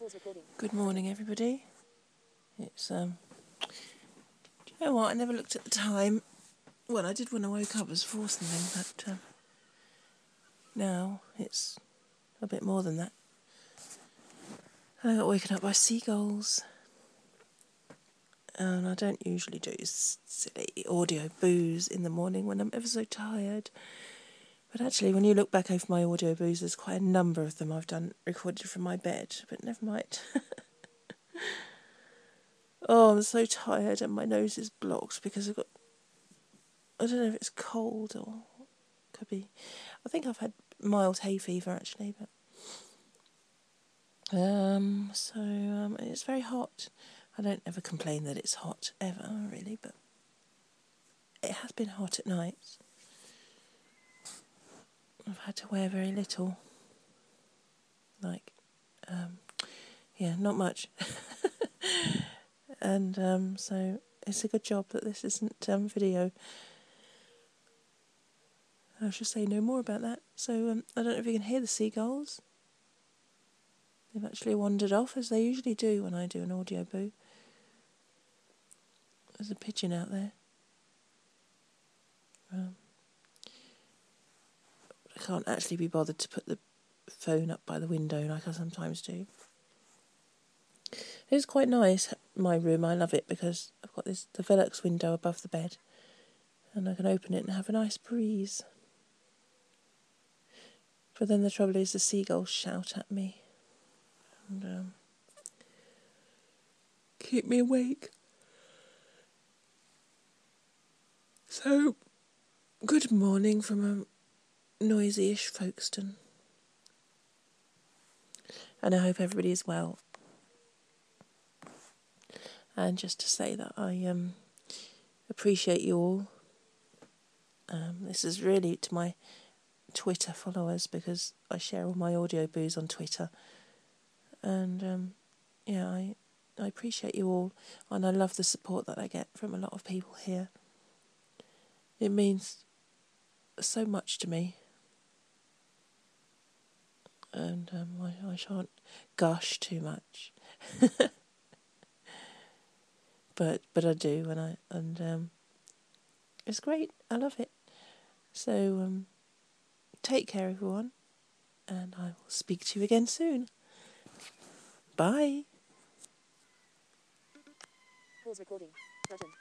Good morning, everybody. It's, do you know what? I never looked at the time. Well, I did when I woke up, it was 4 something, but now it's a bit more than that. I got woken up by seagulls. And I don't usually do silly audio boos in the morning when I'm ever so tired. But actually, when you look back over my audio boos, there's quite a number of them I've done recorded from my bed, but never mind. Oh, I'm so tired and my nose is blocked because I don't know if it's cold or could be. I think I've had mild hay fever actually, but it's very hot. I don't ever complain that it's hot ever really, but it has been hot at night. I've had to wear very little, not much. And so it's a good job that this isn't video. I should say no more about that. So I don't know if you can hear the seagulls. They've actually wandered off, as they usually do when I do an audio boo. There's a pigeon out there. I can't actually be bothered to put the phone up by the window like I sometimes do. It's quite nice, my room. I love it because I've got the Velux window above the bed and I can open it and have a nice breeze. But then the trouble is the seagulls shout at me and keep me awake. So, good morning from a noisy-ish Folkestone. And I hope everybody is well. And just to say that I appreciate you all. This is really to my Twitter followers because I share all my audio boos on Twitter. And I appreciate you all, and I love the support that I get from a lot of people here. It means so much to me. And I shan't gush too much. But I do, and it's great. I love it. So take care, everyone, and I will speak to you again soon. Bye. Pause recording button.